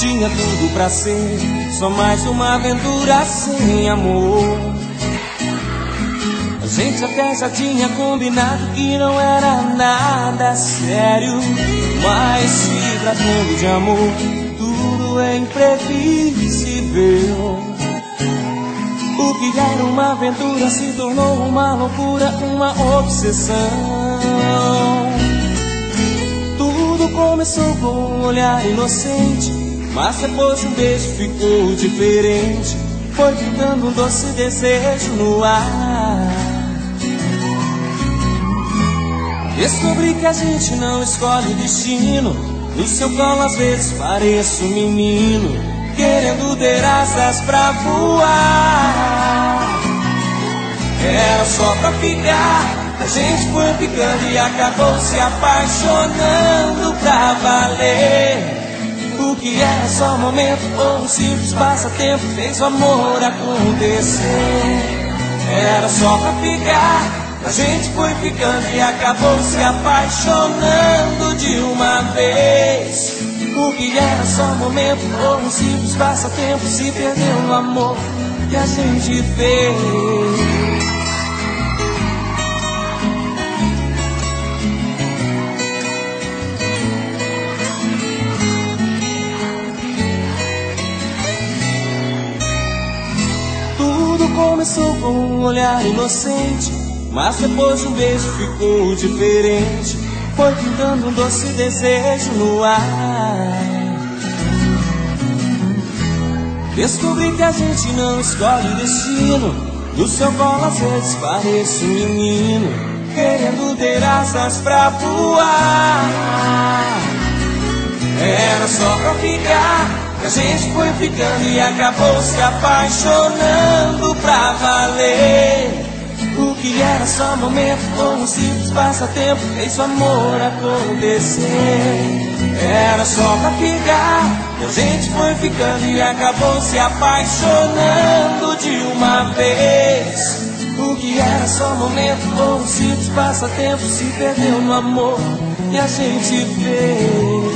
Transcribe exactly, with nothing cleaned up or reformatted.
tinha tudo pra ser só mais uma aventura sem amor. A gente até já tinha combinado que não era nada sério, mas se tratando de amor, tudo é imprevisível. O que era uma aventura se tornou uma loucura, uma obsessão. Tudo começou com um olhar inocente, mas depois de um beijo ficou diferente. Foi ficando um doce desejo no ar. Descobri que a gente não escolhe o destino. No seu colo às vezes pareço um menino, querendo ter asas pra voar. Era só pra ficar, a gente foi ficando e acabou se apaixonando pra valer. O que era só um momento ou um simples passatempo fez o amor acontecer. Era só pra ficar, a gente foi ficando e acabou se apaixonando de uma vez. O que era só um momento ou um simples passatempo se perdeu no amor que a gente fez. Começou com um olhar inocente, mas depois de um beijo ficou diferente. Foi pintando um doce desejo no ar. Descobri que a gente não escolhe o destino. No seu colo às vezes pareço um menino, querendo ter asas pra voar. Era só pra ficar, a gente foi ficando e acabou se apaixonando pra valer. O que era só um momento ou um simples passatempo fez o amor acontecer. Era só pra ficar, a gente foi ficando e acabou se apaixonando de uma vez. O que era só um momento ou um simples passatempo se perdeu no amor que a gente fez.